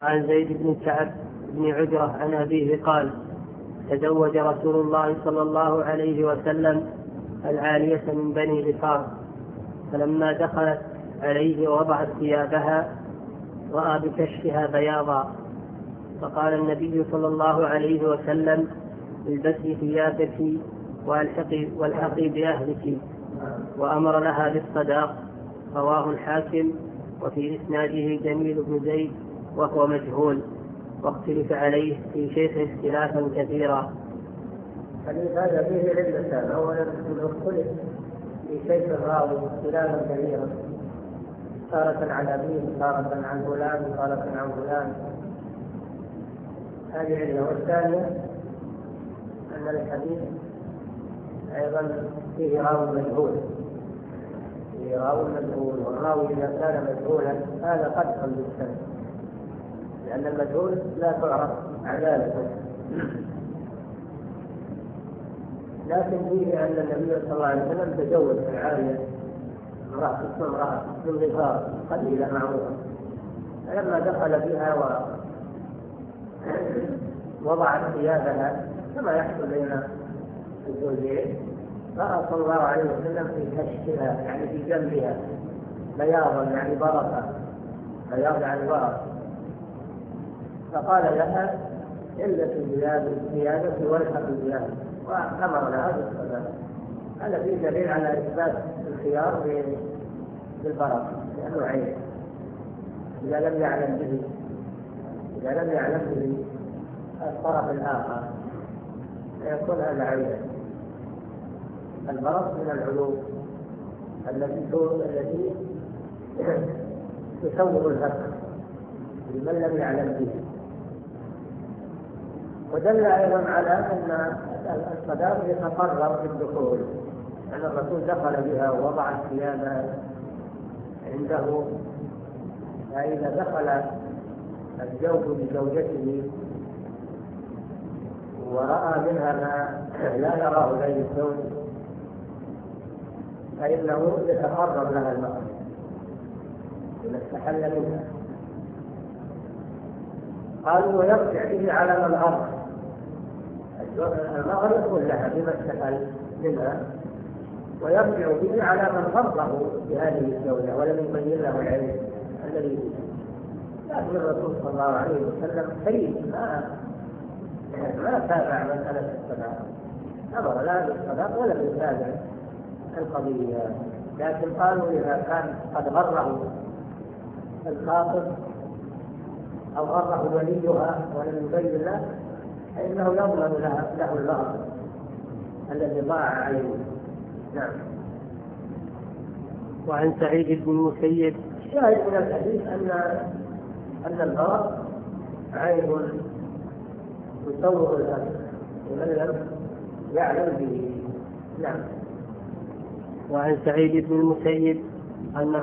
عن زيد بن كعب بن عجرة عن أبيه قال: تزوج رسول الله صلى الله عليه وسلم العالية من بني غفار، فلما دخلت عليه ووضعت ثيابها رأى بكشفها بياضا، فقال النبي صلى الله عليه وسلم: البسي ثيابك والحقي بأهلك، وأمر لها بالصداق. رواه الحاكم، وفي إسناده جميل بن زيد وهو مجهول، واختلف عليه في شيخ اختلافا كثيرا. حديث هذا فيه علتان: اولا انه اختلف في شيخ الراوي اختلافا كثيرا، تارة عن ابيه، تارة عن فلان، تارة عن فلان، هذه علة. والثانية ان الحديث ايضا فيه راوي مجهول، والراوي اذا كان مجهولا هذا قدح بالسند، لان المجهول لا تعرف عدالته. لكن فيه أن النبي صلى الله عليه وسلم تزوج العالية امرأة من غفار قليلة معروفة، فلما دخل بها ووضعت ثيابها كما يحصل بين الزوجين، رأى صلى الله عليه وسلم في كشفها، يعني في جنبها، بياضا يعني برقة، بياض يعني برقة، فقال لها: البسي ثيابك والحقي بأهلك، وأمر لها بالصلاة. هذا فيه دليل على إثبات الخيار بالبركة، لأنه عيب. إذا لم يعلم به الطرف الآخر فيكون هذا عيبا. البركة من العلوم التي تسوغ الفقه لمن لم يعلم به. ودل أيضا على أن الصداق يتقرر بالدخول، أن الرسول دخل بها ووضع الثياب عنده، فإذا دخل الزوج بزوجته ورأى منها ما لا يراه غير الزوج فإنه يتقرر لها المهر إذا استحل منها. قالوا: ويرجع به على من غرق، المهر يكون لها بما استحل منها، ويرجع به على من غرقه بهذه الزوجة ولم يبين له العلم الذي فيه. لكن الرسول صلى الله عليه وسلم كريم، ما تابع مسألة الصداق، أمر لا بالصداق ولم يتابع القضية. لكن قالوا: إذا كان قد غره الخاطب أو غره وليها ولم يبين له فإنه يضمن له المهر الذي ضاع عليه. نعم. وعن سعيد بن المسيب: شاهد من الحديث أن الغرق عيب يسوغ الأمر ومن لم يعلم به. نعم. وعن سعيد بن المسيب أن